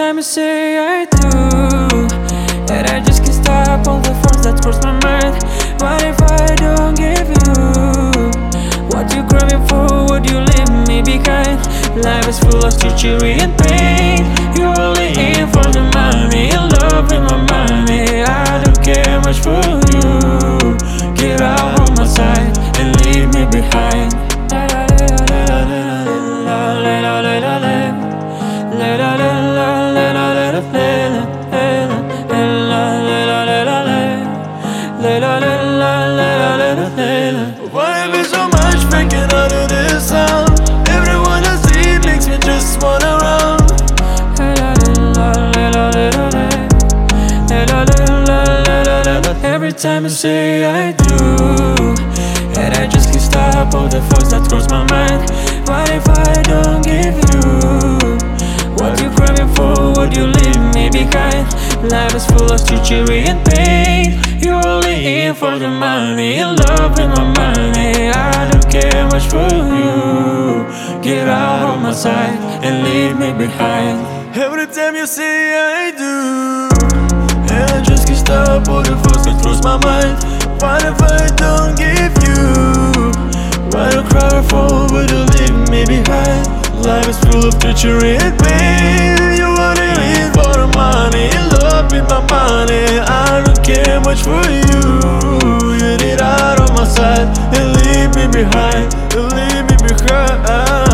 time you say I do, and I just can't stop all the thoughts that cross my mind. What if I don't give you what you craving for? Would you leave me behind? Life is full of treachery and pain. You're only in for the money, in love with my money. I don't care much for you. Get out of my sight and leave me behind. Why be so much making out of this sound? Everyone I see makes me just wanna run. Every time you say I do, and I just can't stop all the thoughts that cross my mind. What if I don't give you what you craving for? Would you leave me behind? Life is full of treachery and pain. You're only in for the money, in love with my money. I don't care much for you. Get out of my sight and leave me behind. Every time you say I do, and I just can't stop all the thoughts that cross my mind. What if I don't give you what I cry for? Would you leave me behind? Life is full of treachery and pain. You only live for the money, in love with my money. I don't care much for you. You get out of my sight and leave me behind. Leave me behind.